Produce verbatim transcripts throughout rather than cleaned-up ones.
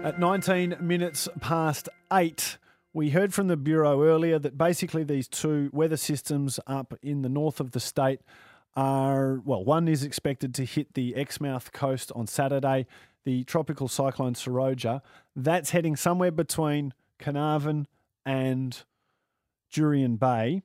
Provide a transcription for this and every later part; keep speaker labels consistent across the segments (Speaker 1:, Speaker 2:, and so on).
Speaker 1: At nineteen minutes past eight, we heard from the Bureau earlier that basically these two weather systems up in the north of the state are, well, one is expected to hit the Exmouth coast on Saturday, the tropical cyclone Seroja. That's heading somewhere between Carnarvon and Jurien Bay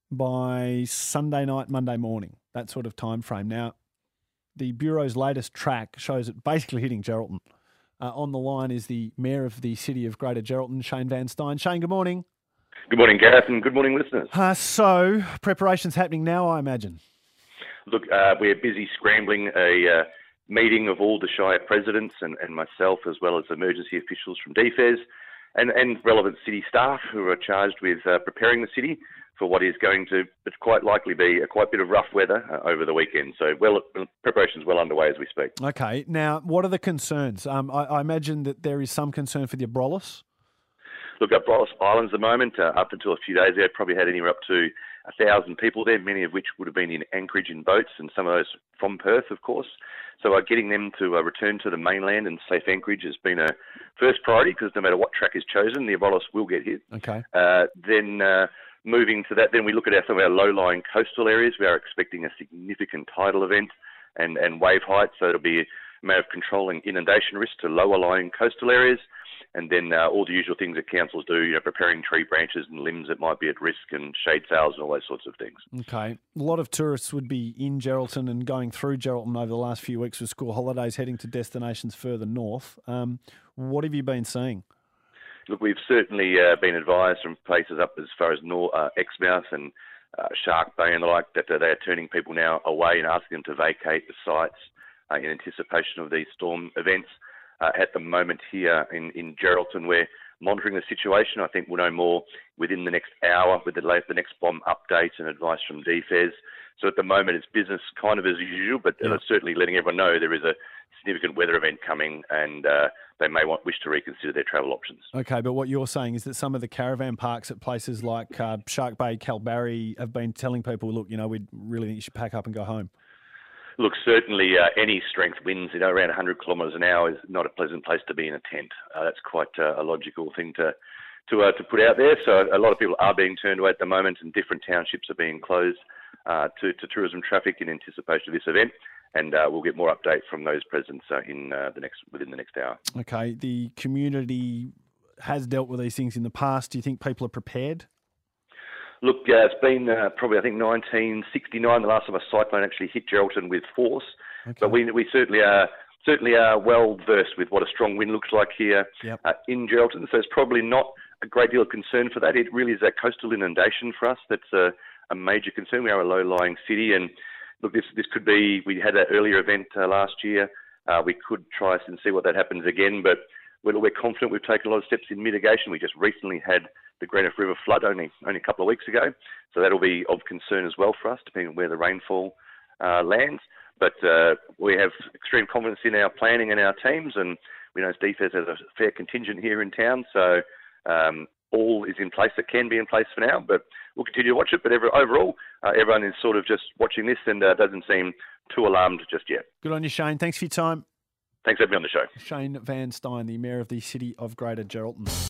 Speaker 1: by Sunday night, Monday morning, that sort of time frame. Now, the Bureau's latest track shows it basically hitting Geraldton. Uh, on the line is the Mayor of the City of Greater Geraldton, Shane Van Stein. Shane, good morning.
Speaker 2: Good morning, Gareth, and good morning, listeners.
Speaker 1: Uh, so, preparations happening now, I imagine.
Speaker 2: Look, uh, we're busy scrambling a uh, meeting of all the Shire presidents and, and myself, as well as emergency officials from D F E S and, and relevant city staff who are charged with uh, preparing the city for what is going to but quite likely be a quite bit of rough weather uh, over the weekend. So well, preparations well underway as we speak. Okay. Now, what are the concerns? Um, I, I imagine that there is some concern for the Abrolhos. Look, Abrolhos Islands at the moment, uh, up until a few days ago, probably had anywhere up to a thousand people there, many of which would have been in Anchorage in boats, and some of those from Perth, of course. So uh, getting them to uh, return to the mainland and safe Anchorage has been a first priority, because no matter what track is chosen, the Abrolhos will get hit. Okay. Uh, then... Uh, Moving to that, then we look at our, some of our low-lying coastal areas. We are expecting a significant tidal event and, and wave height, so it'll be a matter of controlling inundation risk to lower-lying coastal areas, and then uh, all the usual things that councils do, you know, preparing tree branches and limbs that might be at risk, and shade sails and all those sorts of things. Okay. A lot of tourists would be in Geraldton and going through Geraldton over the last few weeks with school holidays, heading to destinations further north. Um, what have you been seeing? Look, we've certainly uh, been advised from places up as far as Nor- uh, Exmouth and uh, Shark Bay and the like that uh, they are turning people now away and asking them to vacate the sites uh, in anticipation of these storm events. Uh, at the moment here in, in Geraldton, we're monitoring the situation. I think we'll know more within the next hour with the, the next bomb updates and advice from D F E S. So at the moment it's business kind of as usual, but yeah. uh, certainly letting everyone know there is a significant weather event coming, and uh, they may want wish to reconsider their travel options. Okay, but what you're saying is that some of the caravan parks at places like uh, Shark Bay, Kalbarri have been telling people, look, you know, we really think you should pack up and go home. Look, certainly uh, any strength winds, you know, around one hundred kilometres an hour is not a pleasant place to be in a tent. Uh, that's quite uh, a logical thing to to uh, to put out there. So a lot of people are being turned away at the moment, and different townships are being closed uh, to, to tourism traffic in anticipation of this event. And uh, we'll get more updates from those presidents uh, in uh, the next within the next hour. Okay, the community has dealt with these things in the past. Do you think people are prepared? Look, uh, it's been uh, probably, I think, nineteen sixty-nine, the last time a cyclone actually hit Geraldton with force. Okay. But we we certainly are certainly are well versed with what a strong wind looks like here yep. uh, in Geraldton. So it's probably not a great deal of concern for that. It really is that coastal inundation for us that's a, a major concern. We are a low-lying city, and look, this this could be, we had an earlier event uh, last year. Uh, we could try and see what that happens again, but we're, we're confident we've taken a lot of steps in mitigation. We just recently had the Greenock River flood only, only a couple of weeks ago, so that'll be of concern as well for us, depending on where the rainfall uh, lands. But uh, we have extreme confidence in our planning and our teams, and we know D F E S has a fair contingent here in town, so um, all is in place that can be in place for now, but we'll continue to watch it. But every, overall, uh, everyone is sort of just watching this and uh, doesn't seem too alarmed just yet. Good on you, Shane. Thanks for your time. Thanks for having me on the show. Shane Van Stein, the Mayor of the City of Greater Geraldton.